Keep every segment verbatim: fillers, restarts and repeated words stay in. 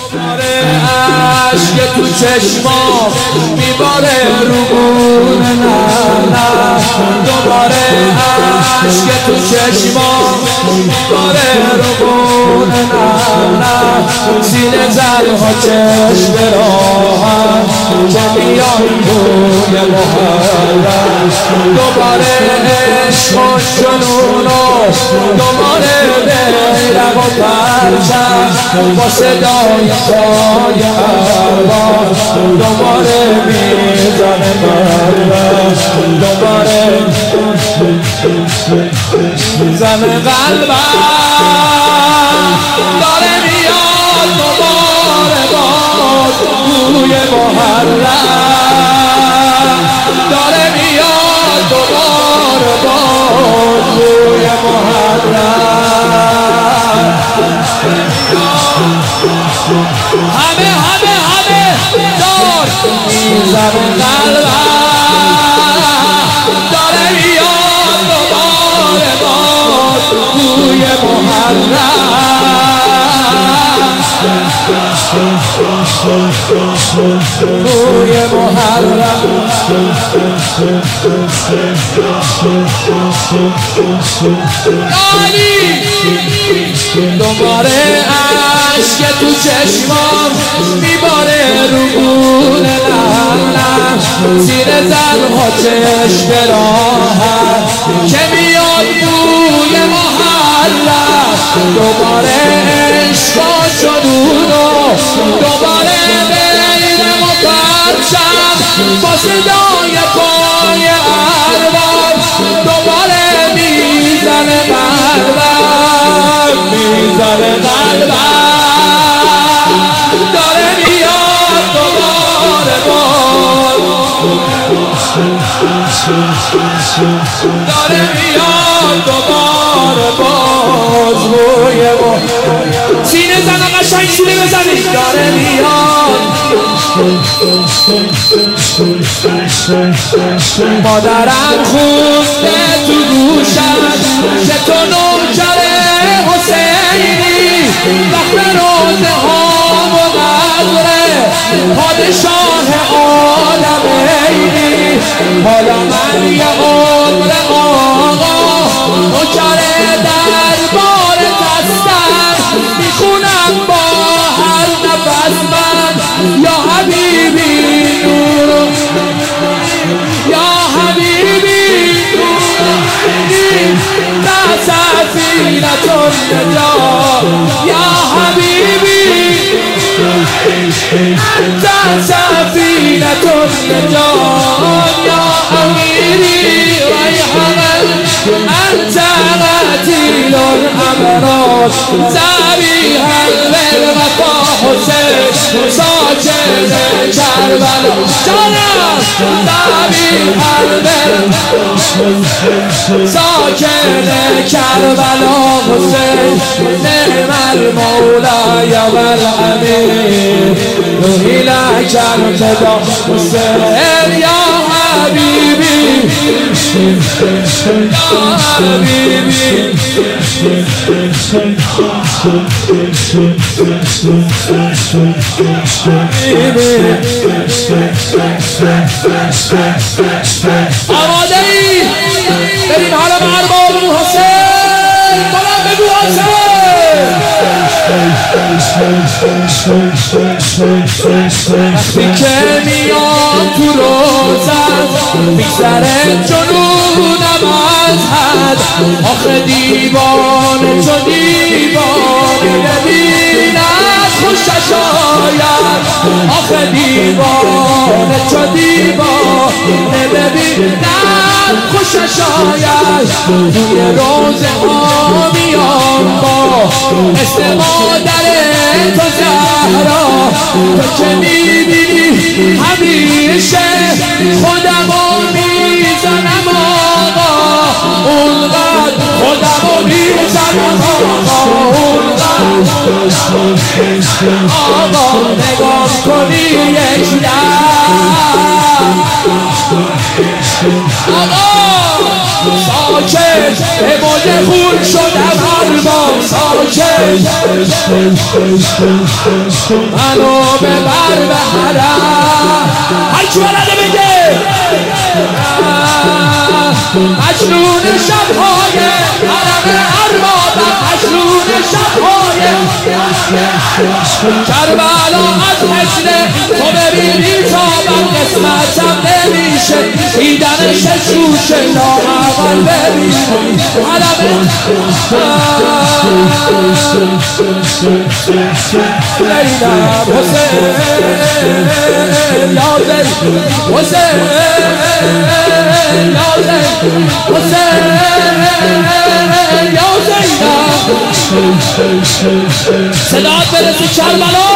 دوباره عشق تو چشمام میباره رو گونه، نه نه دوباره عشق تو چشمام میباره رو گونه، نه نه سینه زلها چشم راهم که میای روی محرم، دوباره عشق و جنون و دوباره بیرق و پرچم با صدای پای ارواح دوباره میزنه قلبم، دوباره میزنه قلبم، داره میاد دوباره باز روی محرم، داره میاد دوباره باز روی محرم، همه همه همه دار میزنه قلبم، داره میاد دوباره باز روی محرم، روی محرم. دوباره عشق تو چشمام میباره رو گونه، نه نه زیر زلها چشم راهم که میاد بوی محرم، دوباره عشق و جنون و دوباره بیرق و پرچم با صدای پای ارواح دوباره میزنه قلبم، میزنه قلبم، داره میاد دوباره باز، داره میاد دوباره باز روی ما سینه زن قشنگ سینه بزنی، داره میاد مادرم خونده تو گوشم که تو نوکر حسینی، وقت روزه ها و قدره پادشاه عالمینی، حالا من یه عمر آقا نوکر دربار هستم، میخونم با هر نفس من یا حبیبی نور، یا حبیبی نور تا سفینة النجاة، یا حبیبی تا سفینة النجاة، یا امیری ریحان انت قتیل الامراض، ذبیحا بالوفا حسین ساکن کربلا، جانم ذبیحا ساکن کربلا حسین، نعم المولى والامیر روحی لک الفدا حسین، یا حبیبی یا حبیبی. آماده ای؟ بریم حالا به ارباب حسین، بلند بگو حسین. وقتی که میاد تو روزم میگذره جنونم از حد، آخه دیوانه چو دیوانه ببیند خوشش آید، آخه دیوانه چو دیوانه ببیند خوشش آید، توی روزه ها میام با اسم مادر تو زهرا، تو که میبینی همیشه خودمو میزنم آقا، اونقدر خودمو میزنم آقا، اونقدر آقا نگاه کنی یک دم آقا ساکت به موج خون شدم ارباب ساکت منو ببر به حرم هرچی بلده بگه مجنون شبهای حرم اربابم مجنون شبهای کربلا از حسن تو ببینی تابم قسمتم نمیشه دیدنش شوشه لااقل ببینی حرم لیلم حسین یا زین حسین یا زین حسین یا زینم صدات برسی کربلا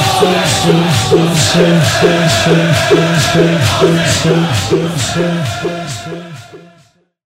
Thank you.